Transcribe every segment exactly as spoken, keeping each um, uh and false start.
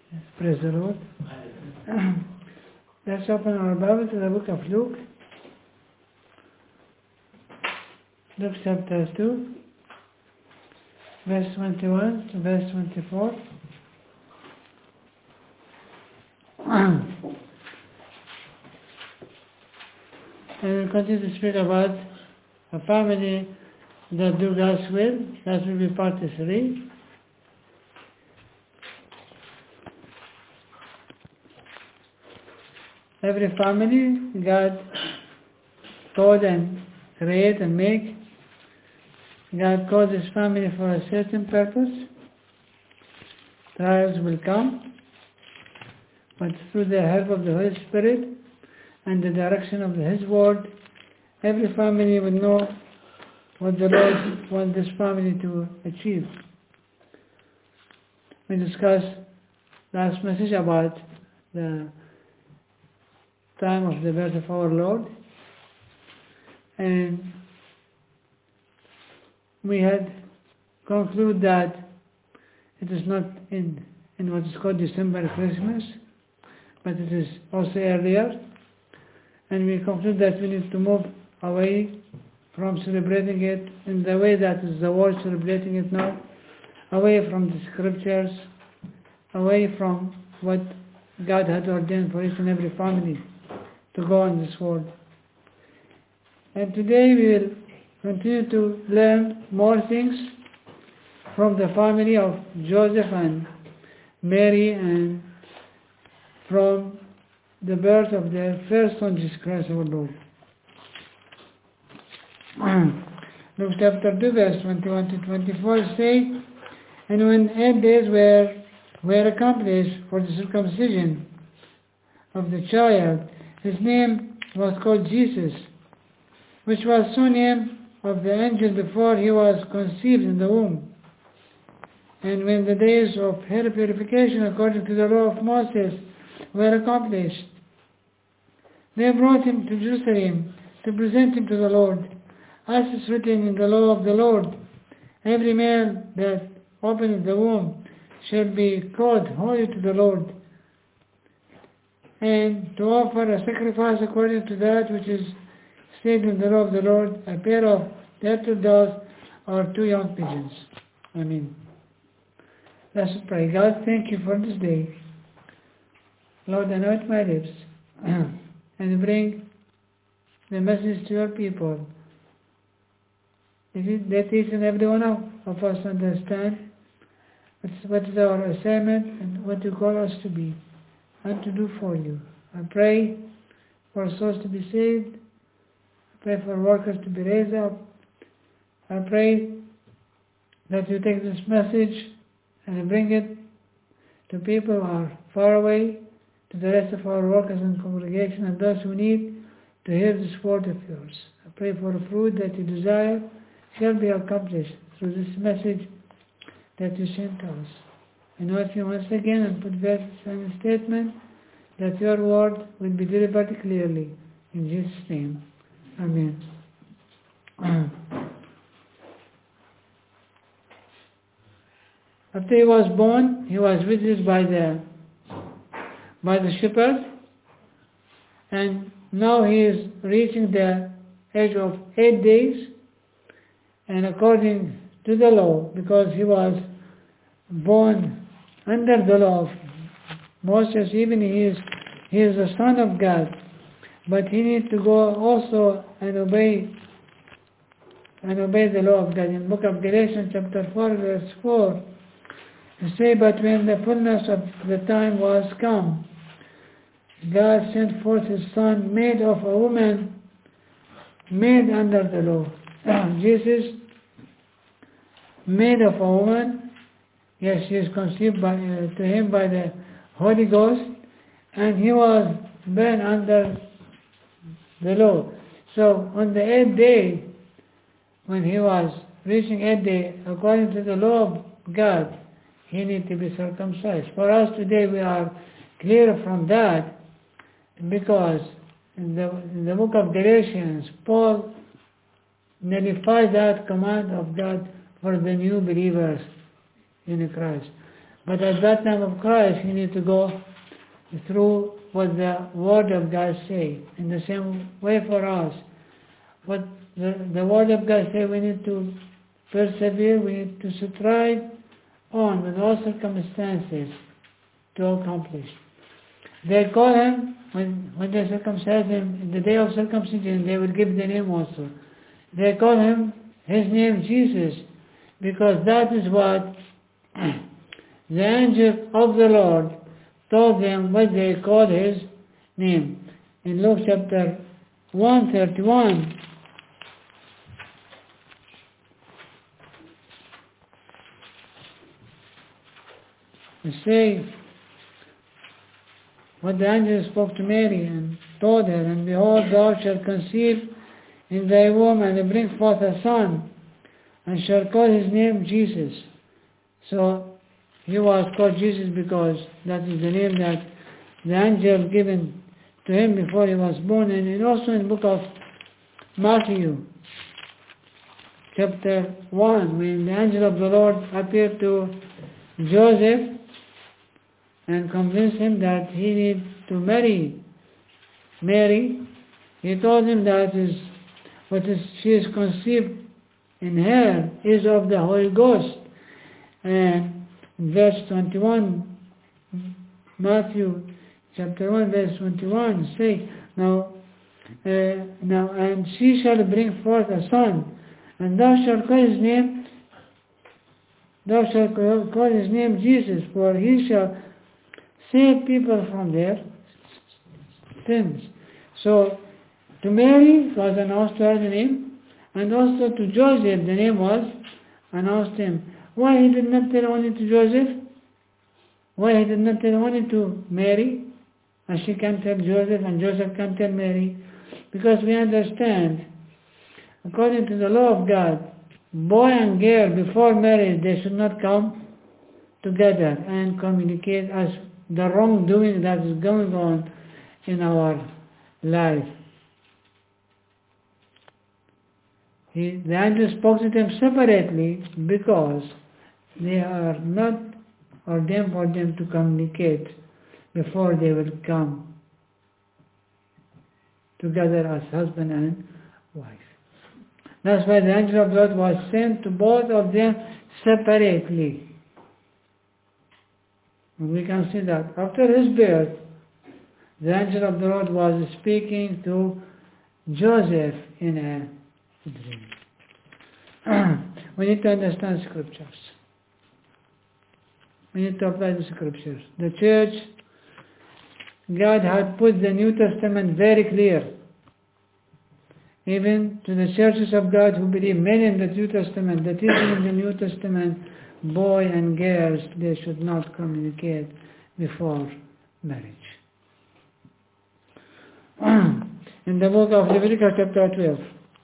Praise the Lord. Let's open our Bible to the book of Luke. Luke chapter two, verse twenty-one to verse twenty-four. And we'll continue to speak about a family that do God's will. That will be part three. Every family God called and create and make. God called this family for a certain purpose. Trials will come, but through the help of the Holy Spirit and the direction of His Word, every family will know what the Lord wants this family to achieve. We discussed last message about the time of the birth of our Lord, and we had concluded that it is not in, in what is called December Christmas, but it is also earlier, and we conclude that we need to move away from celebrating it in the way that is the world celebrating it now, away from the scriptures, away from what God had ordained for each and every family to go in this world. And today we will continue to learn more things from the family of Joseph and Mary, and from the birth of their first son, Jesus Christ our Lord. Luke chapter two, verse twenty-one to twenty-four say, and when eight days were, were accomplished for the circumcision of the child, his name was called Jesus, which was so named of the angel before he was conceived in the womb. And when the days of her purification according to the law of Moses were accomplished, they brought him to Jerusalem to present him to the Lord, as is written in the law of the Lord, every man that openeth the womb shall be called holy to the Lord, and to offer a sacrifice according to that which is stated in the law of the Lord, a pair of turtle doves or two young pigeons. Amen. Let us pray. God, thank you for this day. Lord, anoint my lips and bring the message to your people. Let each and every one of us understand what is our assignment and what you call us to be and to do for you. I pray for souls to be saved. I pray for workers to be raised up. I pray that you take this message and bring it to people who are far away, to the rest of our workers and congregation, and those who need to hear this word of yours. I pray for the fruit that you desire shall be accomplished through this message that you sent to us. And note you once again and put verses and statement that your word will be delivered clearly. In Jesus' name. Amen. After he was born, he was visited by the by the shepherd, and now he is reaching the age of eight days, and according to the law, because he was born under the law of Moses, even he is he is the son of God, but he needs to go also and obey and obey the law of God. In the book of Galatians chapter four, verse four, it says, but when the fullness of the time was come, God sent forth his son, made of a woman, made under the law. Jesus, made of a woman, yes, he is conceived by, uh, to him by the Holy Ghost, and he was born under the law. So on the eighth day, when he was reaching eighth day, according to the law of God, he needed to be circumcised. For us today, we are clear from that, because in the, in the book of Galatians, Paul nullified that command of God for the new believers in Christ. But at that time of Christ, you need to go through what the Word of God say. In the same way for us, what the, the Word of God say, we need to persevere, we need to strive on with all circumstances to accomplish. They call him, when, when they circumcise him, in the day of circumcision, they will give the name also. They call him, his name Jesus, because that is what the angel of the Lord told them what they called his name. In Luke chapter one thirty-one, we say what the angel spoke to Mary and told her, and behold, thou shalt conceive in thy womb and bring forth a son, and shall call his name Jesus. So he was called Jesus because that is the name that the angel given to him before he was born. And also in the book of Matthew, chapter one, when the angel of the Lord appeared to Joseph and convinced him that he needs to marry Mary, he told him that is what is she is conceived in her is of the Holy Ghost. And in verse twenty-one, Matthew chapter one, verse twenty-one, say, now, uh, now, and she shall bring forth a son, and thou shalt call his name, thou shalt call his name Jesus, for he shall save people from their sins. So, to Mary was announced to her the name, and also to Joseph the name was announced to him. Why he did not tell only to Joseph? Why he did not tell only to Mary, and she can tell Joseph, and Joseph can tell Mary? Because we understand, according to the law of God, boy and girl before marriage, they should not come together and communicate as the wrongdoing that is going on in our life. He, the angel spoke to them separately because they are not ordained for them to communicate before they will come together as husband and wife. That's why the angel of God was sent to both of them separately. And we can see that after his birth, the angel of the Lord was speaking to Joseph in a dream. We need to understand scriptures. We need to apply the scriptures. The church, God had put the New Testament very clear. Even to the churches of God who believe many in the New Testament, that even in the New Testament, boy and girls, they should not communicate before marriage. In the book of Leviticus chapter twelve,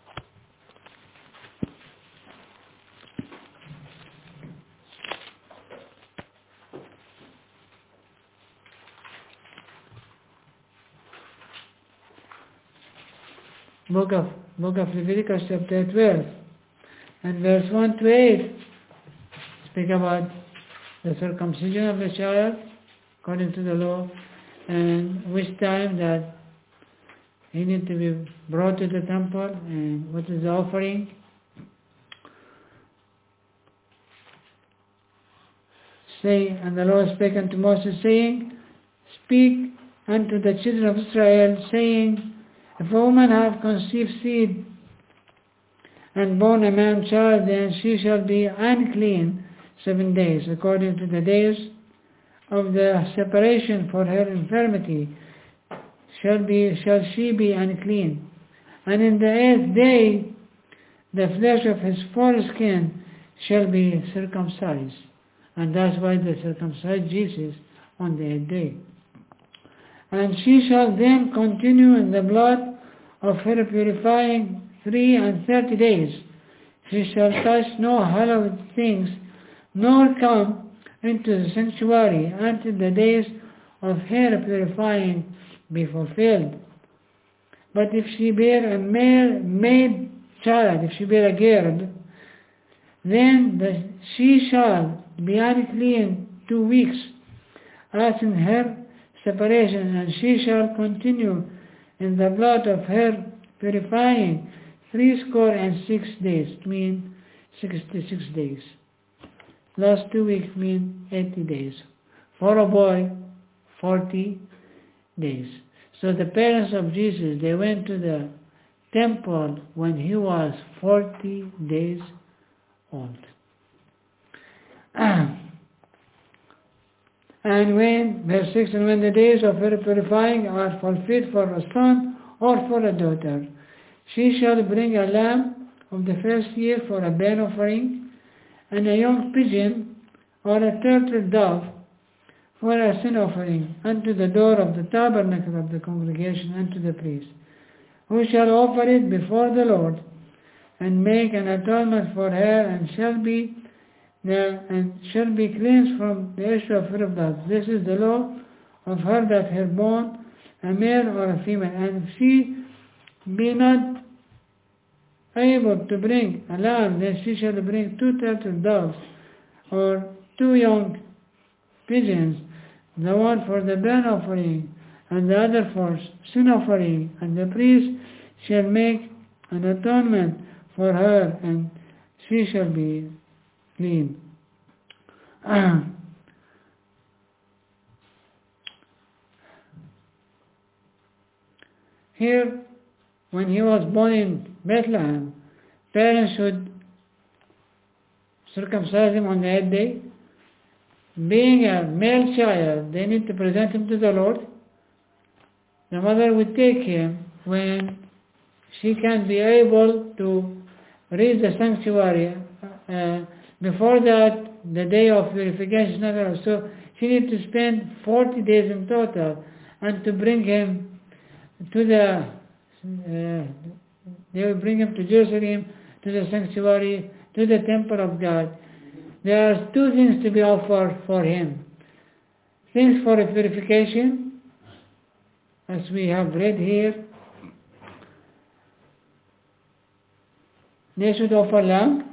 book of book of Leviticus chapter twelve and verse one to eight speak about the circumcision of the child according to the law, and which time that he need to be brought to the temple, and what is the offering. Say, and the Lord spake unto Moses, saying, Speak unto the children of Israel, saying, if a woman have conceived seed and born a man child, then she shall be unclean seven days, according to the days of the separation for her infirmity, shall be shall she be unclean. And in the eighth day the flesh of his foreskin shall be circumcised. And that's why they circumcised Jesus on the eighth day. And she shall then continue in the blood of her purifying three and thirty days. She shall touch no hallowed things, nor come into the sanctuary until the days of her purifying be fulfilled. But if she bear a male maid child, if she bear a girl, then the, she shall be unclean two weeks, as in her separation, and she shall continue in the blood of her purifying threescore and six days, mean sixty-six days. Last two weeks mean eighty days. For a boy, forty days. So the parents of Jesus, they went to the temple when he was forty days old. And when, verse six, and when the days of her purifying are fulfilled for a son or for a daughter, she shall bring a lamb of the first year for a burnt offering, and a young pigeon or a turtle dove for a sin offering unto the door of the tabernacle of the congregation, unto the priest, who shall offer it before the Lord, and make an atonement for her, and shall be there, and shall be cleansed from the issue of her blood. This is the law of her that her born, a male or a female, and if she be not able to bring a lamb, then she shall bring two turtle doves, or two young pigeons, the one for the burnt offering, and the other for sin offering, and the priest shall make an atonement for her, and she shall be clean. Uh, here, when he was born in Bethlehem, parents should circumcise him on the eighth day. Being a male child, they need to present him to the Lord. The mother would take him when she can be able to reach the sanctuary. Uh, before that, the day of purification is not allowed. So she needs to spend forty days in total, and to bring him to the, uh, they will bring him to Jerusalem, to the sanctuary, to the temple of God. There are two things to be offered for him. Things for purification, as we have read here. They should offer lamb,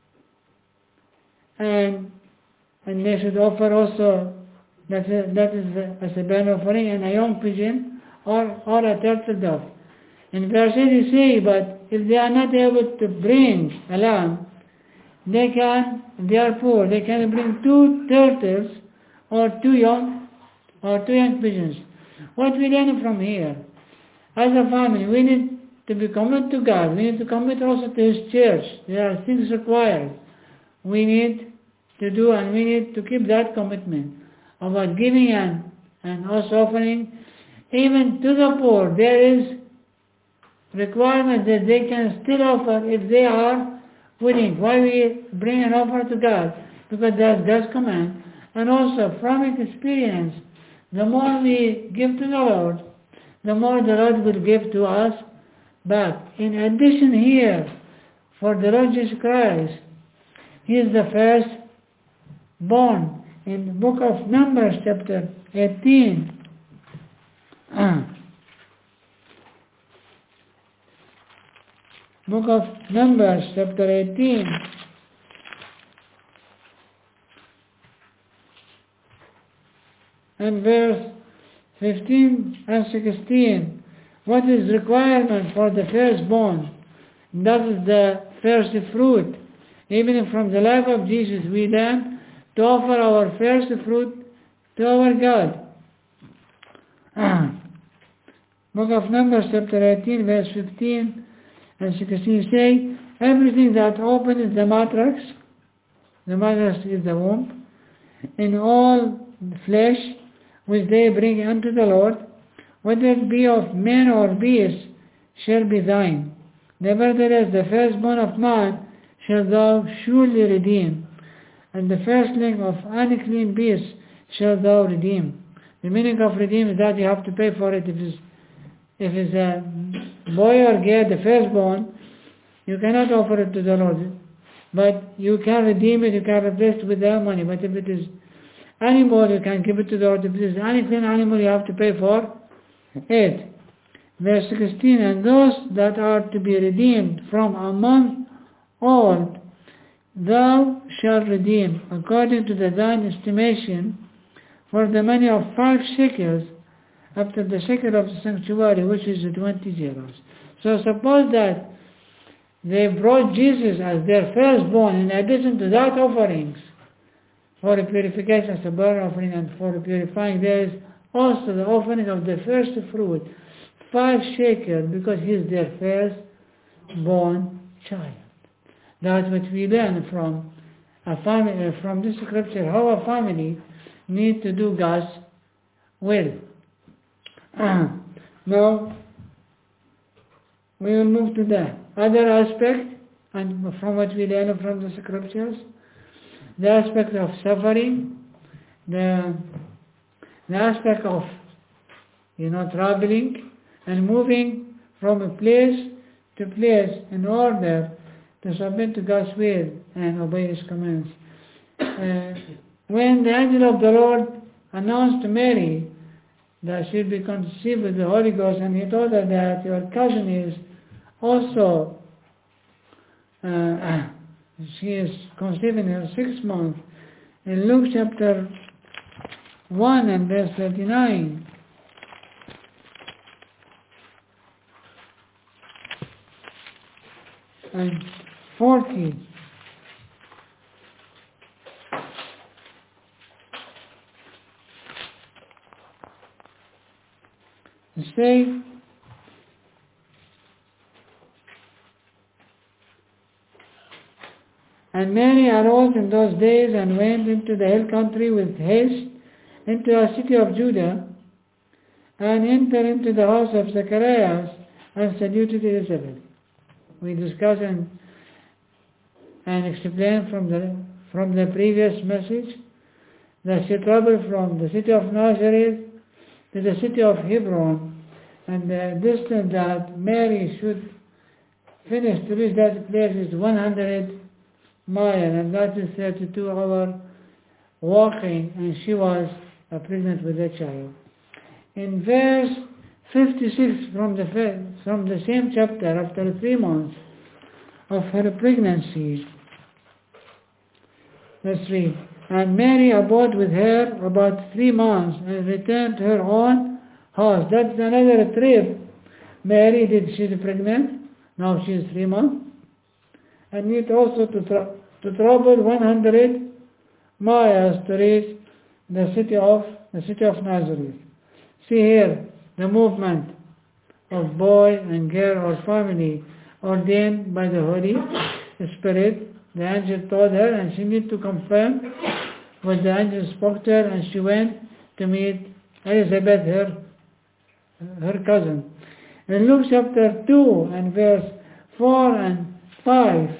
and and they should offer also, that is, that is as a burnt offering, and a young pigeon or, or a turtle dove. In verse eight you say, but if they are not able to bring a lamb, they can, if they are poor, they can bring two turtles or two young or two young pigeons. What we learn from here, as a family, we need to be committed to God. We need to commit also to His church. There are things required we need to do, and we need to keep that commitment about giving and, and also offering. Even to the poor, there is requirement that they can still offer if they are willing. Why we bring an offer to God? Because that's God's command. And also, from experience, the more we give to the Lord, the more the Lord will give to us back. In addition here, for the Lord Jesus Christ, He is the first born. In the book of Numbers, chapter eighteen, book of Numbers, chapter eighteen, and verse fifteen and sixteen, what is requirement for the firstborn? That is the first fruit. Even from the life of Jesus, we learn to offer our first fruit to our God. Book of Numbers, chapter eighteen, verse fifteen and sixteen say, everything that opens the matrix, the matrix is the womb, in all flesh which they bring unto the Lord, whether it be of man or beast, shall be thine. Nevertheless, the firstborn of man shalt thou surely redeem, and the firstling of unclean beasts shalt thou redeem. The meaning of redeem is that you have to pay for it. If it's, if it's a boy or girl, the firstborn, you cannot offer it to the Lord. But you can redeem it, you can replace it with their money. But if it is animal, you can give it to the Lord. If it is unclean animal, you have to pay for it. Verse sixteen, and those that are to be redeemed from among all thou shalt redeem, according to the thine estimation, for the money of five shekels, after the shekel of the sanctuary, which is twenty zeros. So suppose that they brought Jesus as their firstborn, in addition to that offerings, for purification as a burnt offering and for purifying. There is also the offering of the first fruit, five shekels, because he is their firstborn child. That's what we learn from a family, from this scripture, how a family need to do God's will. Now, we will move to the other aspect, and from what we learn from the scriptures, the aspect of suffering, the, the aspect of, you know, traveling and moving from a place to place in order to submit to God's will and obey His commands. Uh, when the angel of the Lord announced to Mary that she will be conceived with the Holy Ghost, and he told her that your cousin is also, uh, she is conceived in her sixth month. In Luke chapter one and verse thirty-nine, and forty, say, and Mary arose in those days and went into the hill country with haste into a city of Judah, and entered into the house of Zacharias, and saluted Elizabeth. We discussed and, and explained from the from the previous message that she traveled from the city of Nazareth to the city of Hebron, and the distance that Mary should finish to reach that place is one hundred miles, and that is thirty-two hour walking, and she was uh, pregnant with a child. In verse fifty-six from the from the same chapter, after three months of her pregnancy, let's read. And Mary abode with her about three months and returned to her own house. That's another trip. Mary did she's pregnant. Now she is three months. And need also to tra- to travel one hundred miles to reach the city of the city of Nazareth. See here the movement of boy and girl or family ordained by the Holy Spirit. The angel told her, and she needed to confirm what the angel spoke to her, and she went to meet Elizabeth, her, her cousin. In Luke chapter two and verse four and five,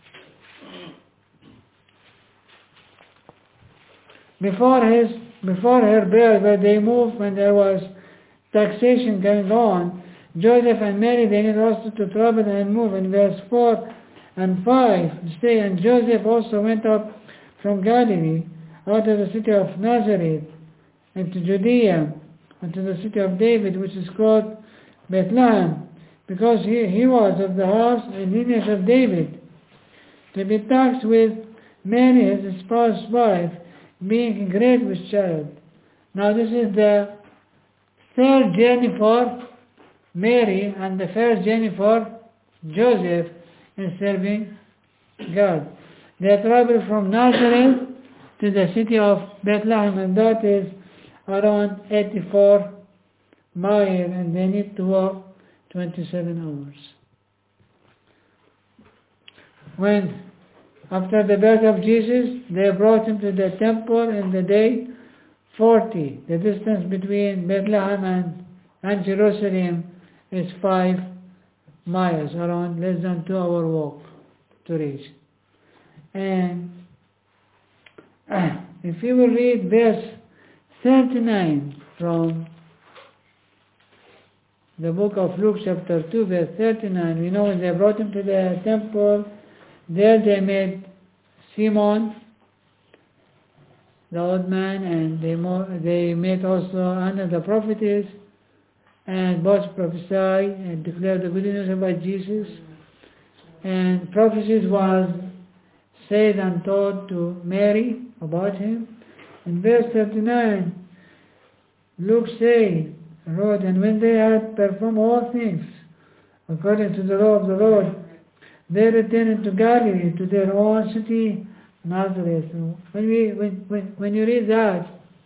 before his before her birth, where they moved when there was taxation going on, Joseph and Mary, they need also to travel and move. In verse four and five, say, and Joseph also went up from Galilee, out of the city of Nazareth, into Judea, into the city of David, which is called Bethlehem, because he, he was of the house and lineage of David, to be taxed with Mary, his espoused wife, being great with child. Now this is the third journey for Mary and the first journey for Joseph in serving God. They traveled from Nazareth to the city of Bethlehem, and that is around eighty-four miles, and they need to walk twenty-seven hours. When, after the birth of Jesus, they brought him to the temple in the day forty. The distance between Bethlehem and, and Jerusalem is five miles, around less than two hour walk to reach. And uh, if you will read verse thirty-nine from the book of Luke chapter two, verse thirty-nine, we know when they brought him to the temple, there they met Simon, the old man, and they, mo- they met also Anna the prophetess, and both prophesied and declared the good news about Jesus. And prophecies was said and told to Mary about him. In verse thirty-nine, Luke said, wrote, and when they had performed all things according to the law of the Lord, they returned to Galilee, to their own city, Nazareth. So when we when, when when you read that,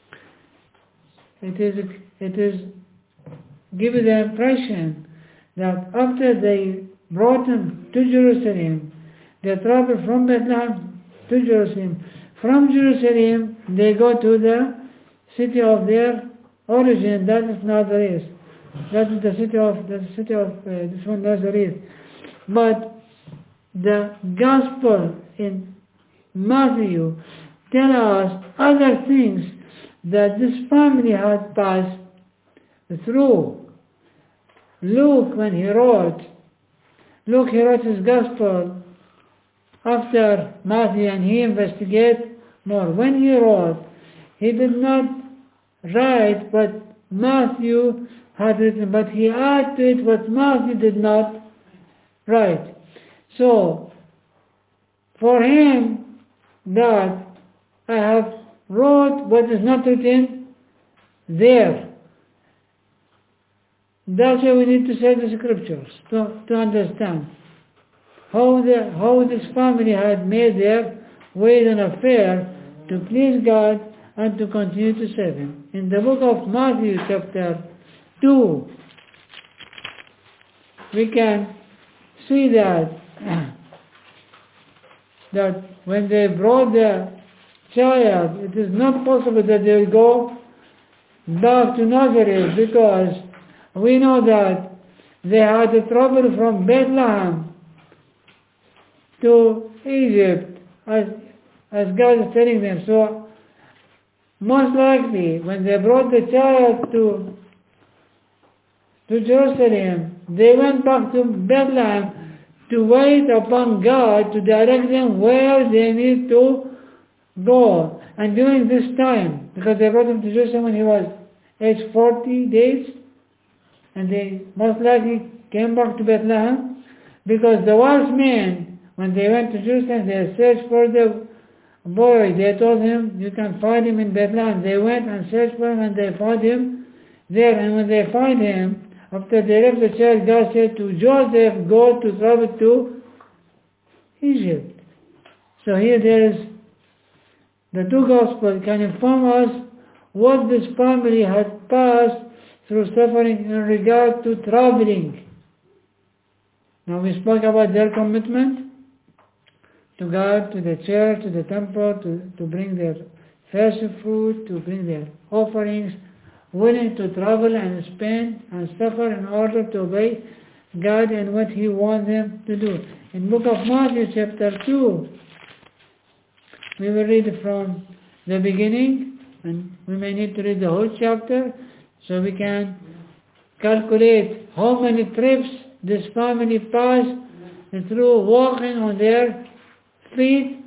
it is it is given the impression that after they brought him to Jerusalem, they traveled from Bethlehem to Jerusalem. From Jerusalem, they go to the city of their origin, that is Nazareth. That is the city of the city of uh, this one Nazareth. But the gospel in Matthew tell us other things that this family had passed through. Luke, when he wrote, Luke he wrote his gospel after Matthew, and he investigated more. When he wrote, he did not write what Matthew had written, but he added to it what Matthew did not write. So, for him, that I have wrote what is not written there. That's why we need to say the scriptures to, to understand how the how this family had made their way and affair to please God and to continue to serve Him. In the book of Matthew chapter two, we can see that that when they brought the child, it is not possible that they will go back to Nazareth, because we know that they had to travel from Bethlehem to Egypt, as, as God is telling them. So, most likely, when they brought the child to, to Jerusalem, they went back to Bethlehem to wait upon God to direct them where they need to go. And during this time, because they brought him to Jerusalem when he was age forty days, and they most likely came back to Bethlehem, because the wise men, when they went to Jerusalem, they searched for the boy. They told him, you can find him in Bethlehem. They went and searched for him, and they found him there. And when they find him, after they left the child, God said to Joseph, go to travel to Egypt. So here there is, the two Gospels can inform us what this family had passed through suffering in regard to traveling. Now we spoke about their commitment to God, to the church, to the temple, to, to bring their first fruit, to bring their offerings, willing to travel and spend and suffer in order to obey God and what He wants them to do. In book of Matthew chapter two, we will read from the beginning, and we may need to read the whole chapter so we can calculate how many trips this family passed through walking on their feet,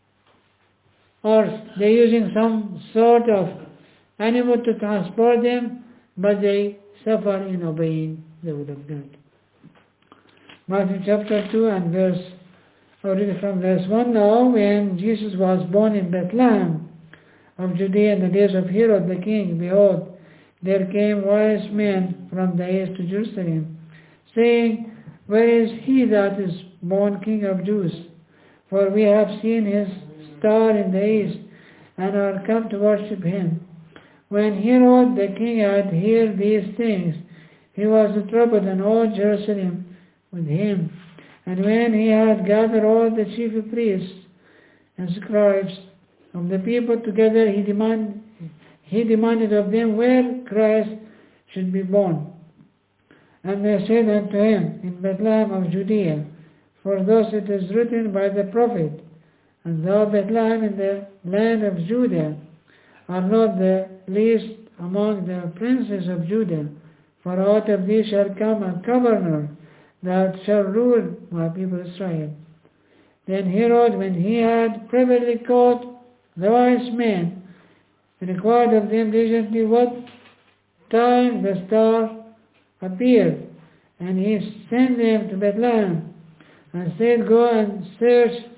or they're using some sort of animal to transport them, but they suffer in obeying the will of God. Matthew chapter two and verse, I'll read from verse one. Now when Jesus was born in Bethlehem of Judea in the days of Herod the king, behold, there came wise men from the east to Jerusalem, saying, where is he that is born King of Jews? For we have seen his star in the east, and are come to worship him. When Herod the king had heard these things, he was troubled, and all Jerusalem with him. And when he had gathered all the chief priests and scribes of the people together, he, demand, he demanded of them where Christ should be born. And they said unto him, in Bethlehem of Judea, for thus it is written by the prophet, and thou, Bethlehem, in the land of Judah, are not the least among the princes of Judah, for out of thee shall come a governor that shall rule my people Israel. Then Herod, when he had privily called the wise men, inquired of them diligently what time the star appeared, and he sent them to Bethlehem, and said, go and search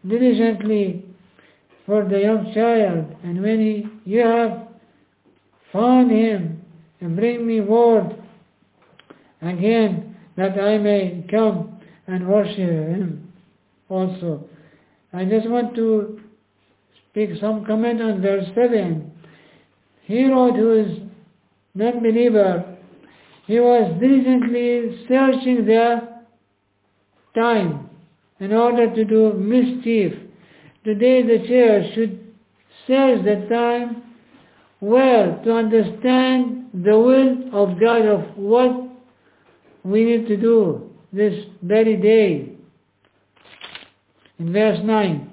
diligently for the young child, and when he, you have found him, and bring me word again that I may come and worship him also. I just want to speak some comment on verse seven. Herod, who is non-believer, he was diligently searching the time in order to do mischief. Today the church should search the time well to understand the will of God of what we need to do this very day. In verse nine,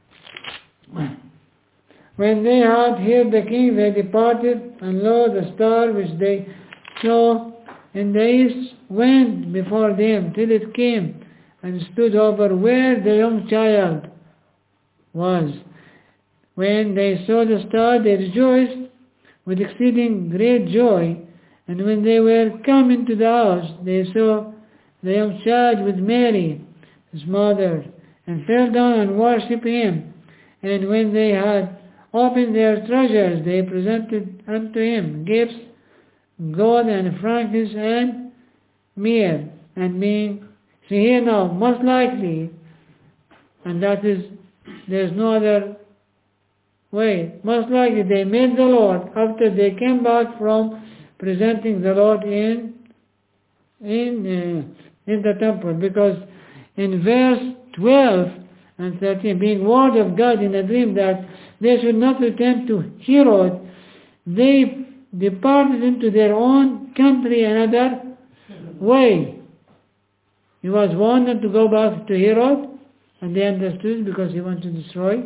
when they had heard the king, they departed, and lo, the star which they saw in the east went before them till it came and stood over where the young child was. When they saw the star, they rejoiced with exceeding great joy. And when they were come into the house, they saw the young child with Mary, his mother, and fell down and worshipped him. And when they had opened their treasures, they presented unto him gifts, gold and frankincense and myrrh. And being, see here now, most likely, and that is, there's no other way, most likely they made the Lord after they came back from presenting the Lord in in uh, in the temple, because in verse twelve and thirteen, being word of God in a dream that they should not return to Herod, they departed into their own country another way. He was warned not to go back to Herod, and they understood because he wanted to destroy.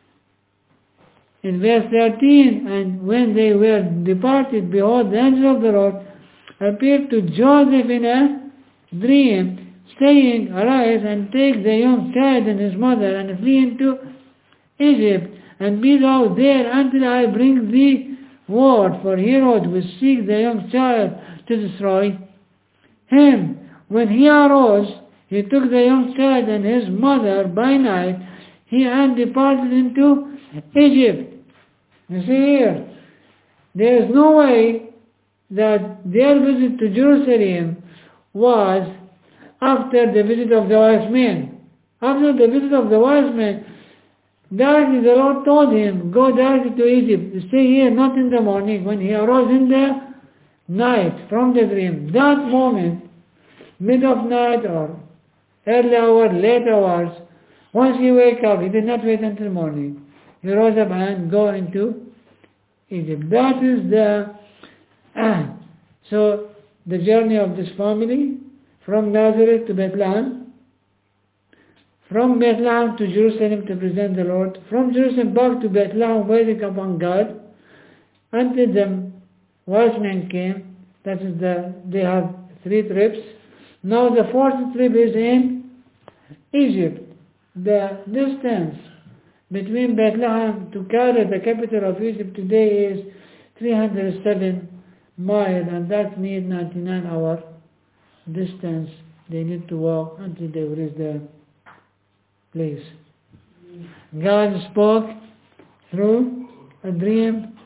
In verse thirteen, and when they were departed, behold, the angel of the Lord appeared to Joseph in a dream, saying, Arise and take the young child and his mother, and flee into Egypt, and be thou there until I bring thee word, for Herod will seek the young child to destroy him. When he arose, he took the young child and his mother by night, he and departed into Egypt. You see here, there is no way that their visit to Jerusalem was after the visit of the wise men. After the visit of the wise men, directly the Lord told him, go directly to Egypt, stay here, not in the morning. When he arose in the night from the dream, that moment, mid of night or early hour, late hours, once he wake up, he did not wait until morning. He rose up and go into Egypt. That is the uh, so the journey of this family from Nazareth to Bethlehem, from Bethlehem to Jerusalem to present the Lord, from Jerusalem back to Bethlehem waiting upon God until the wise men came. That is the they have three trips. Now the fourth trip is in Egypt. The distance between Bethlehem to Cairo, the capital of Egypt today, is three hundred seven miles, and that means ninety-nine hour distance they need to walk until they reach the place. God spoke through a dream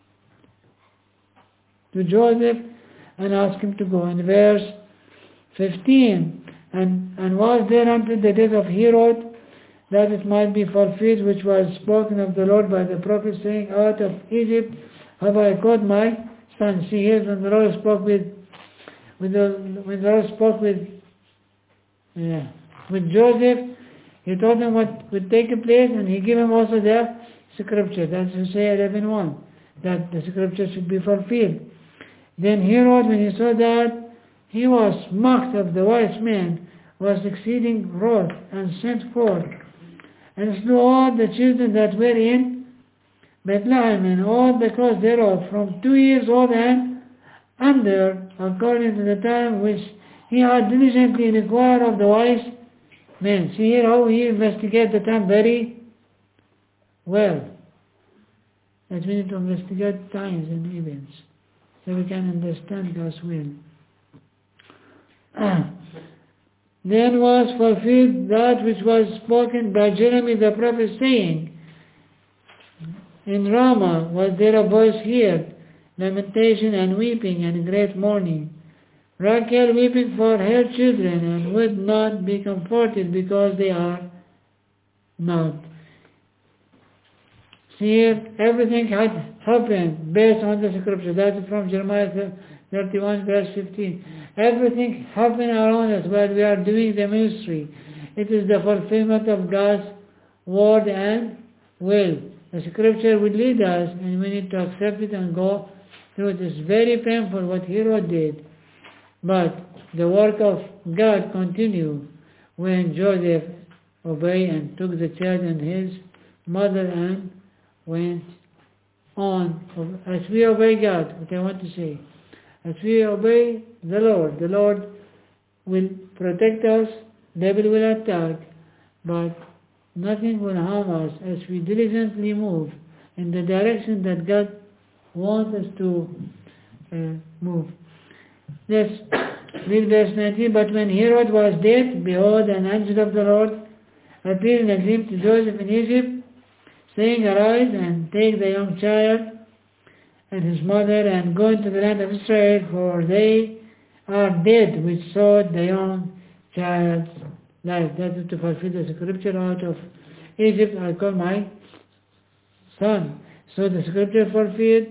to Joseph and asked him to go. In verse fifteen, and, and was there until the death of Herod, that it might be fulfilled which was spoken of the Lord by the prophet, saying, out of Egypt have I called my son. See here, when the Lord spoke with, with the, when the Lord spoke with, yeah, with Joseph, he told him what would take place, and he gave him also the scripture. That's Hosea eleven one, that the scripture should be fulfilled. Then Herod, when he saw that he was mocked of the wise men, was exceeding wroth, and sent forth and slew all the children that were in Bethlehem, and all the cause thereof, from two years old and under, according to the time which he had diligently inquired of the wise men. See here how he investigates the time very well. That we need to investigate times and events so we can understand God's will. Then was fulfilled that which was spoken by Jeremy the prophet, saying, in Ramah was there a voice heard, lamentation and weeping and great mourning. Rachel weeping for her children, and would not be comforted because they are not. See here, everything had happened based on the scripture. That's from Jeremiah thirty-one verse fifteen. Everything happened around us while we are doing the ministry. It is the fulfillment of God's word and will. The scripture will lead us, and we need to accept it and go through it. It's very painful what Herod did, but the work of God continued when Joseph obeyed and took the child and his mother and went on. As we obey God, what I want to say, as we obey the Lord, the Lord will protect us, devil will attack, but nothing will harm us as we diligently move in the direction that God wants us to uh, move. Let's read verse nineteen. But when Herod was dead, behold, an angel of the Lord appeared in a dream to Joseph in Egypt, saying, Arise and take the young child and his mother and go into the land of Israel, for they are dead which sought the young child's life. That is to fulfill the scripture, out of Egypt I call my son. So the scripture fulfilled.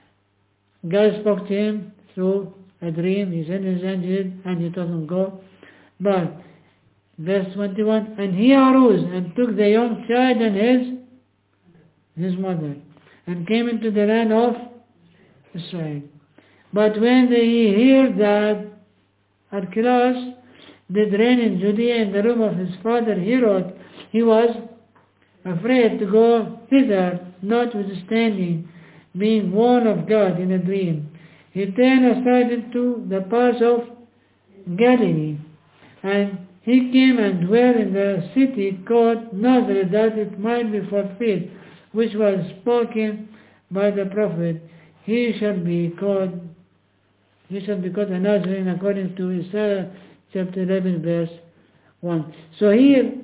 God spoke to him through a dream. He sent his angel and he told him, go. But verse twenty-one, and he arose and took the young child and his his mother, and came into the land of Israel. But when he heard that Archelaus did reign in Judea in the room of his father Herod, he was afraid to go thither, notwithstanding being warned of God in a dream. He turned aside into the parts of Galilee, and he came and dwelt in the city called Nazareth, that it might be fulfilled, which was spoken by the prophet, he shall be called, he shall be called a Nazarene, according to Isaiah chapter eleven, verse one. So here,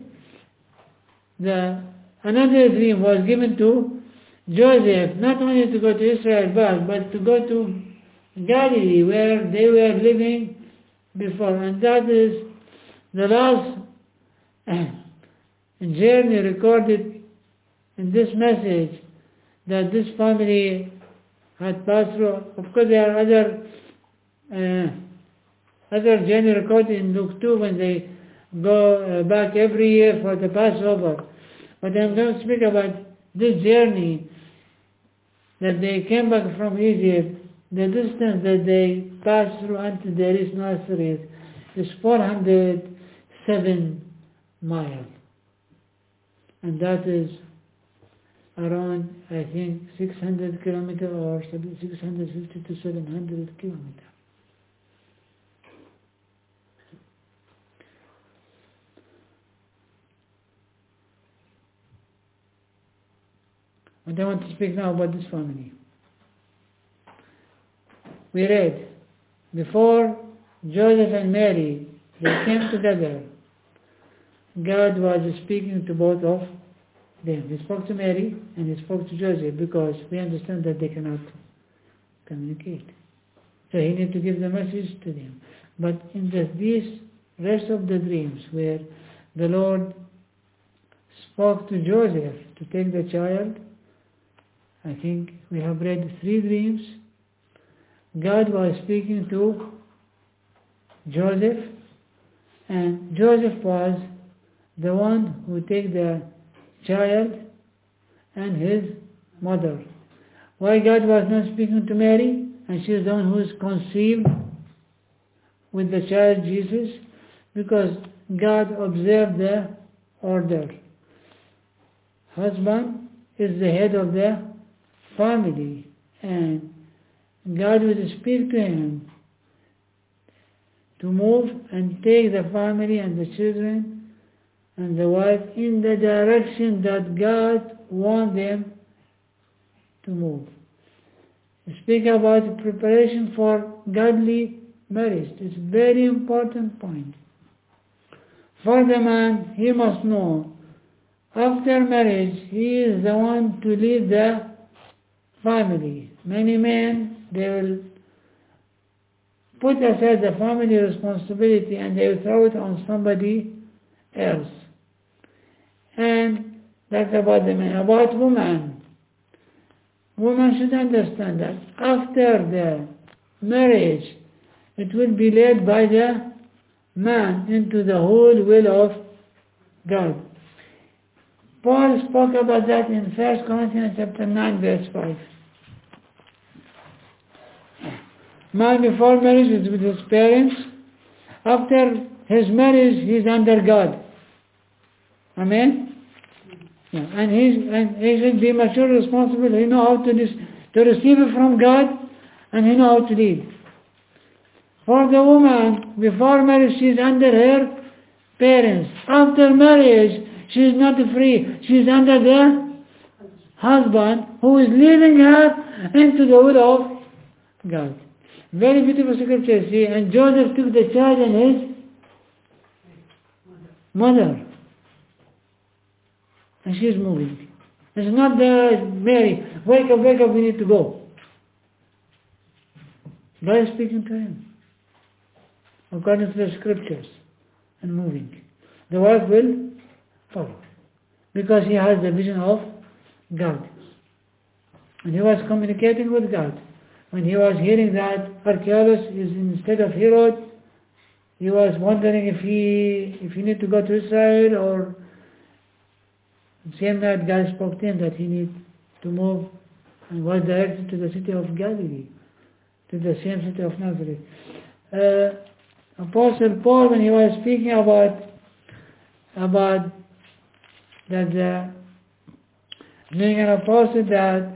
the another dream was given to Joseph, not only to go to Israel back, but to go to Galilee, where they were living before. And that is the last journey recorded in this message that this family had passed through. Of course, there are other uh, other journey recorded in Luke two when they go uh, back every year for the Passover. But I'm going to speak about this journey that they came back from Egypt. The distance that they passed through until they reached Nazareth is four hundred seven miles. And that is around, I think, six hundred kilometers or six hundred fifty to seven hundred kilometers. And I want to speak now about this family. We read, before Joseph and Mary, they came together, God was speaking to both of them. He spoke to Mary and he spoke to Joseph, because we understand that they cannot communicate. So he needed to give the message to them. But in the, these rest of the dreams where the Lord spoke to Joseph to take the child, I think we have read three dreams. God was speaking to Joseph, and Joseph was the one who took the child and his mother. Why God was not speaking to Mary, and she is the one who is conceived with the child Jesus? Because God observed the order. Husband is the head of the family, and God will speak to him to move and take the family and the children and the wife in the direction that God wants them to move. Speak about preparation for godly marriage. It's a very important point. For the man, he must know, after marriage, he is the one to lead the family. Many men, they will put aside the family responsibility and they will throw it on somebody else. And that's about the man. About woman, woman should understand that after the marriage, it will be led by the man into the whole will of God. Paul spoke about that in First Corinthians chapter nine, verse five. Man before marriage is with his parents. After his marriage, he is under God. Amen? Yeah. And, he's, and he should be mature, responsible. He know how to, dis, to receive it from God, and he know how to lead. For the woman, before marriage, she is under her parents. After marriage, she is not free. She is under the husband who is leading her into the will of God. Very beautiful scripture, see. And Joseph took the child and his mother. And she is moving. It's not the Mary, wake up, wake up, we need to go. God is speaking to him according to the scriptures and moving. The wife will follow because he has the vision of God. And he was communicating with God. When he was hearing that Archelaus is instead of Herod, he was wondering if he if he need to go to Israel, or same night God spoke to him that he need to move and was directed to the city of Galilee, to the same city of Nazareth. Uh, Apostle Paul, when he was speaking about about that uh, being an apostle, that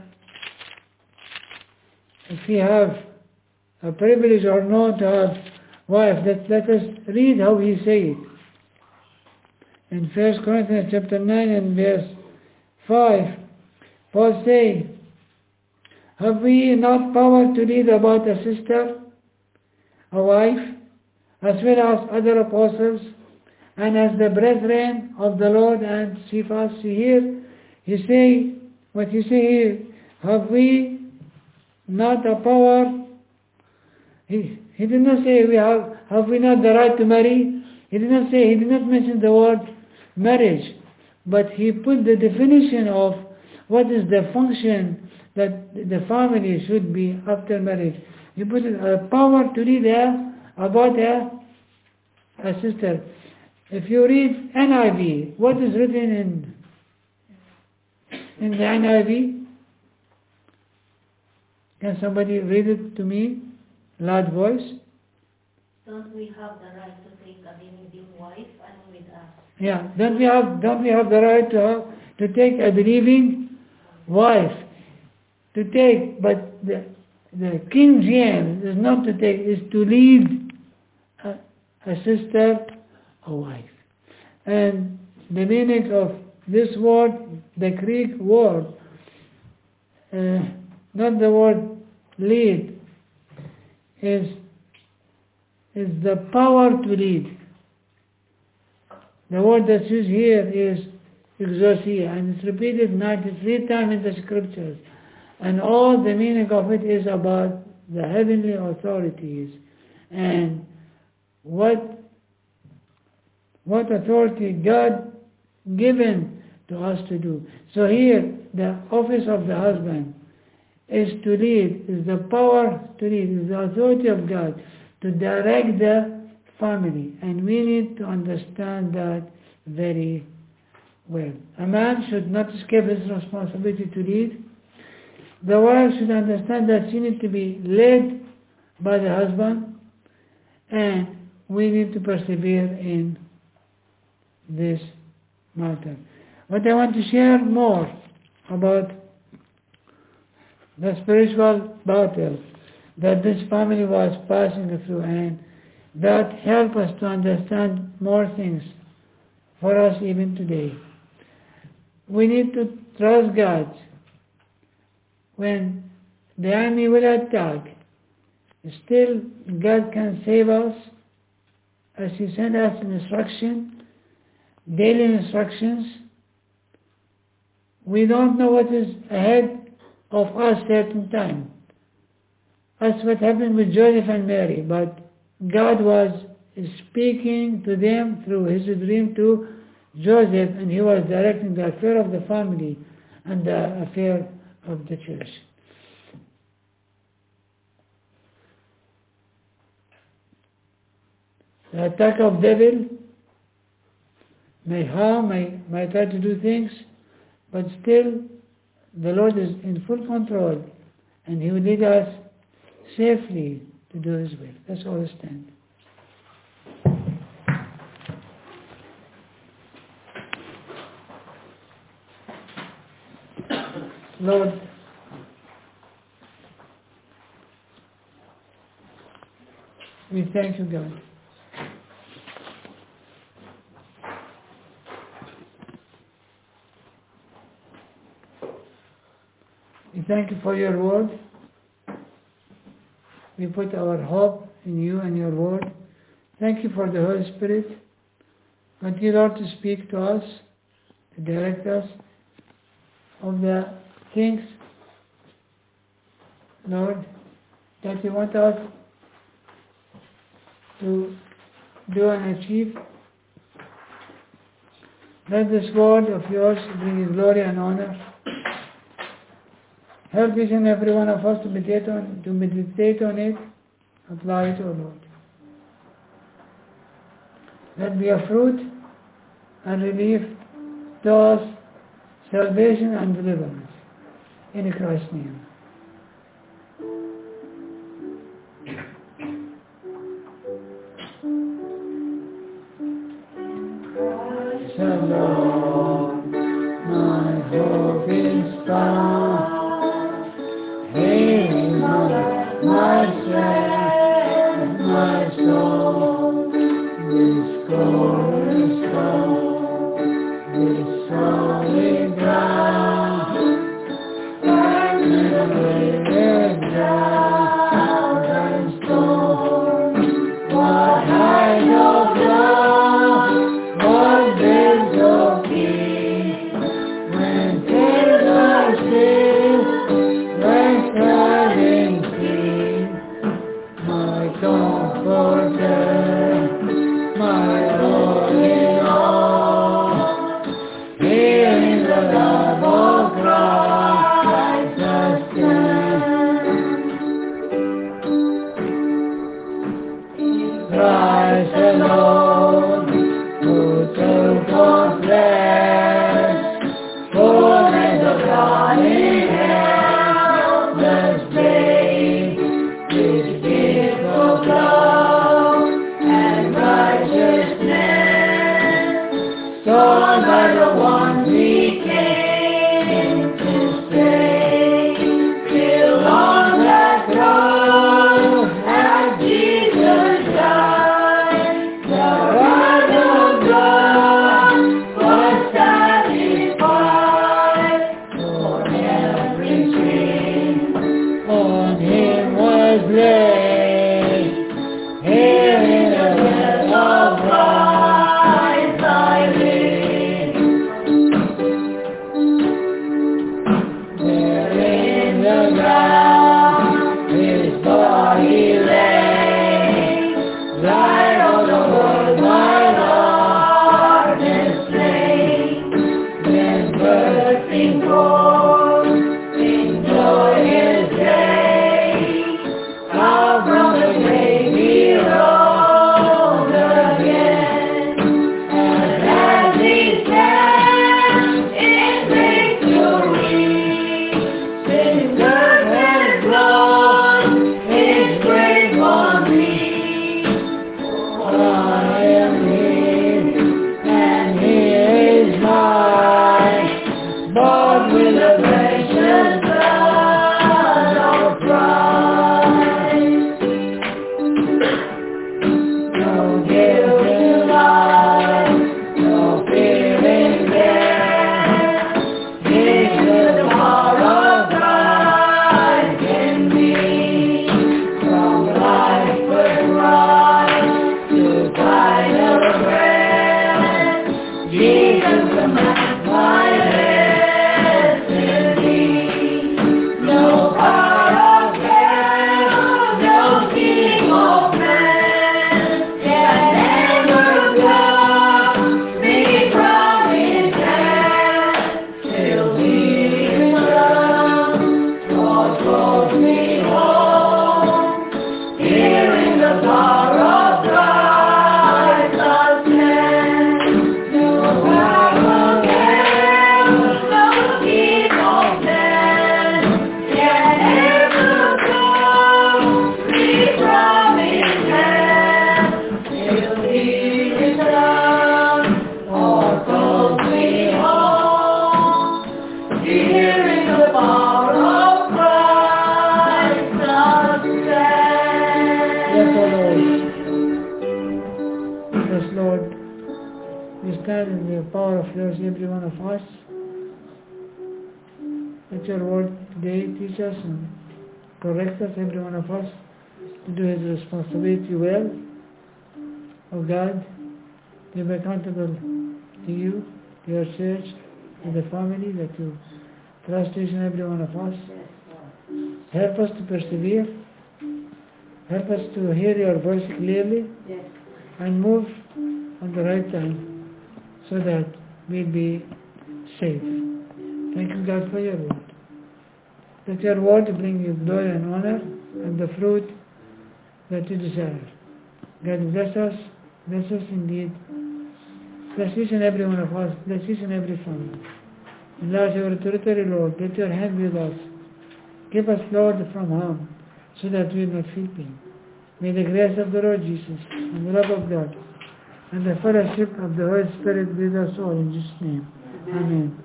if we have a privilege or not to have wife, let, let us read how he said it. In First Corinthians chapter nine and verse five, Paul said, have we not power to lead about a sister, a wife, as well as other apostles, and as the brethren of the Lord and Cephas? See here, he say, what he say here, have we not a power? He, he did not say, we have, have we not the right to marry? He did not say, he did not mention the word marriage, but he put the definition of what is the function that the family should be after marriage. He put a power to lead a, about a, a sister. If you read N I V, what is written in in the N I V? Can somebody read it to me? Loud voice. Don't we have the right to take a believing wife and with us? Yeah. Don't we have don't we have the right to have, to take a believing wife? To take, but the the King James is not to take, is to lead a, a sister, a wife. And the meaning of this word, the Greek word, uh, not the word lead, is is the power to lead. The word that's used here is exousia, and it's repeated ninety-three times in the scriptures. And all the meaning of it is about the heavenly authorities and what what authority God given to us to do. So here, the office of the husband is to lead, is the power to lead, is the authority of God to direct the family. And we need to understand that very well. A man should not escape his responsibility to lead. The wife should understand that she needs to be led by the husband, and we need to persevere in this matter. But I want to share more about the spiritual battle that this family was passing through, and that help us to understand more things for us even today. We need to trust God. When the enemy will attack, still God can save us as He sent us an instruction daily instructions. We don't know what is ahead of us certain time. That's what happened with Joseph and Mary, but God was speaking to them through his dream to Joseph, and he was directing the affair of the family and the affair of the church. The attack of devil may harm, may, may try to do things, but still the Lord is in full control, and he will lead us safely to do his will. Let's all stand. Lord, we thank you, God. We thank you for your word. We put our hope in you and your word. Thank you for the Holy Spirit. Continue, Lord, to speak to us, to direct us of the things, Lord, that you want us to do and achieve. Let this word of yours bring you glory and honor. Help each and every one of us to meditate on, to meditate on it, apply it, O Lord. Let be a fruit and relief to us, salvation and deliverance. In Christ's name. Christ alone, my hope is found. He is my, my strength, my soul, this cornerstone, this solid ground, and the ground and stone, what height of love, what depth of peace, when tears are still, when starting free, my comforter, my all in all, here in the love of Christ I stand. Christ alone, total confess, fullness of God in hell, let's pray, this gift of love and righteousness, torn by the one we came to stay, till on that cross as Jesus died, stand in the power of yours, every one of us. Let your word today teach us and correct us, every one of us, to do his responsibility well. Oh God, to be accountable to you, to your church, to the family that you trust each and every one of us. Help us to persevere. Help us to hear your voice clearly and move on the right time so that we'll be safe. Thank you, God, for your word. Let your word bring you glory and honor and the fruit that you desire. God bless us, bless us indeed. Bless each and every one of us, bless each and every family. Enlarge our territory, Lord. Let your hand be with us. Keep us, Lord, from harm, so that we will not feel pain. May the grace of the Lord Jesus, and the love of God, and the fellowship of the Holy Spirit be with us all in Jesus' name. Amen.